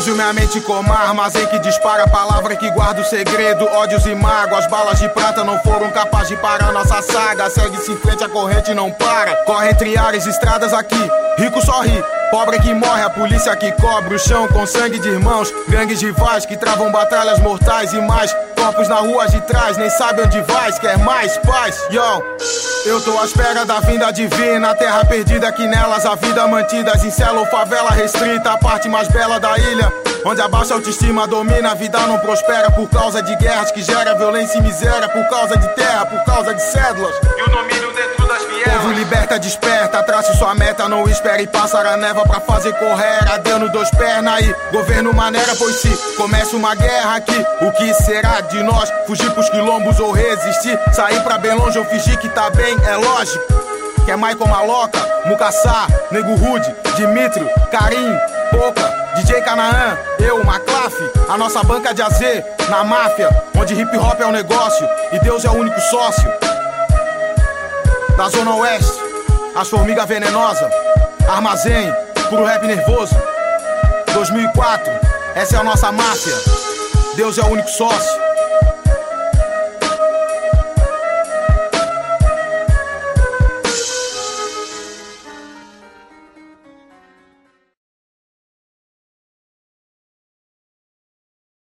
Uso minha mente como armazém que dispara a palavra que guarda o segredo. Ódios e mágoas, balas de prata não foram capazes de parar nossa saga. Segue-se em frente, a corrente não para. Corre entre áreas, estradas aqui, rico só ri. Pobre que morre, a polícia que cobre o chão com sangue de irmãos. Gangues rivais que travam batalhas mortais e mais. Corpos na rua de trás, nem sabe onde vais. Quer mais paz? Yo! Eu tô à espera da vinda divina. Terra perdida que nelas a vida mantida. Zincelo ou favela restrita, a parte mais bela da ilha, onde a baixa autoestima domina. A vida não prospera por causa de guerras que gera violência e miséria. Por causa de terra, por causa de cédulas e o domínio dentro das vielas. Povo liberta, desperta, trace sua meta. Não espere passar a neva pra fazer correr. Adendo dois pernas aí, governo maneira. Pois se começa uma guerra aqui, o que será de nós? Fugir pros quilombos ou resistir? Sair pra bem longe ou fingir que tá bem? É lógico. Que é Michael Maloca, Mukassar, Nego Rude, Dimitrio, Karim, Poca, DJ Canaã, eu, Maclaf, a nossa banca de AZ, na máfia, onde hip hop é um negócio e Deus é o único sócio. Da Zona Oeste, as formigas venenosas, Armazém, puro rap nervoso. 2004, essa é a nossa máfia, Deus é o único sócio.